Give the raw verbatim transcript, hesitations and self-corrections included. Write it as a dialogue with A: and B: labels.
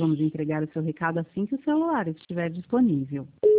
A: vamos entregar o seu recado assim que o celular estiver disponível.